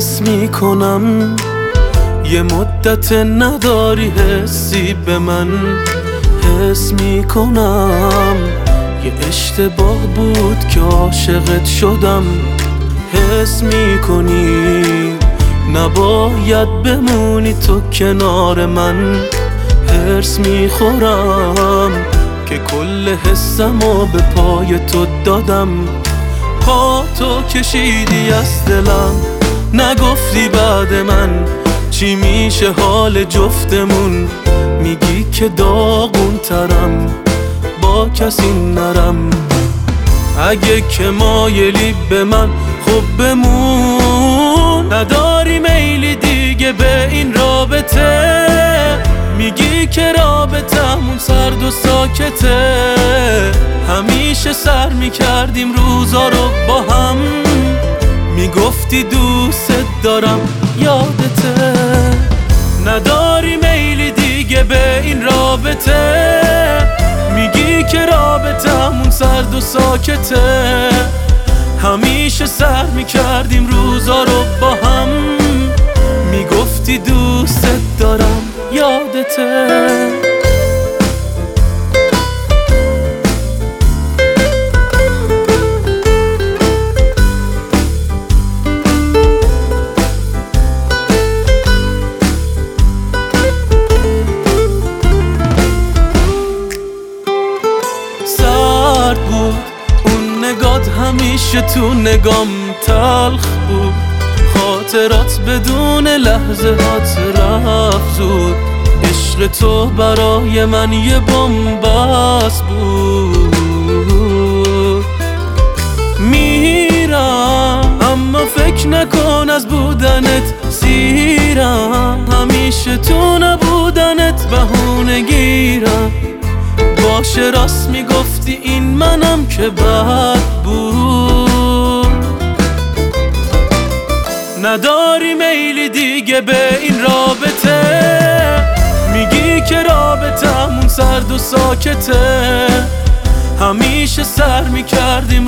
حس میکنم یه مدت نداری حسی به من. حس میکنم یه اشتباه بود که عاشقت شدم. حس میکنی نباید بمونی تو کنار من. هرس میخورم که کل حسمو به پای تو دادم. پا تو کشیدی از دلم، نگفتی بعد من چی میشه حال جفتمون. میگی که داغون ترم با کسی نرم. اگه که مایلی به من خب بمون، نداری میلی دیگه به این رابطه. میگی که رابطمون سرد و ساکته، همیشه سر میکردیم روزا رو با هم. میگفتی دوست دارم یادته، نداری میلی دیگه به این رابطه. میگی که رابطمون سرد و ساکته، همیشه سر میکردیم روزا رو با هم. میگفتی دوست دارم یادته. سرد بود اون نگات، همیشه تو نگام تلخ بود. خاطرات بدون لحظه هات رفت زود. عشق تو برای من یه بن‌بست بود. میرم اما فکر نکن از بودنت سیرم. همیشه تو نبودنت بهونه گیرم. باشه راست میگفتی این منم که بد بود. نداری میلی دیگه به این رابطه. میگی که رابطمون سرد و ساکته، همیشه سر میکردیم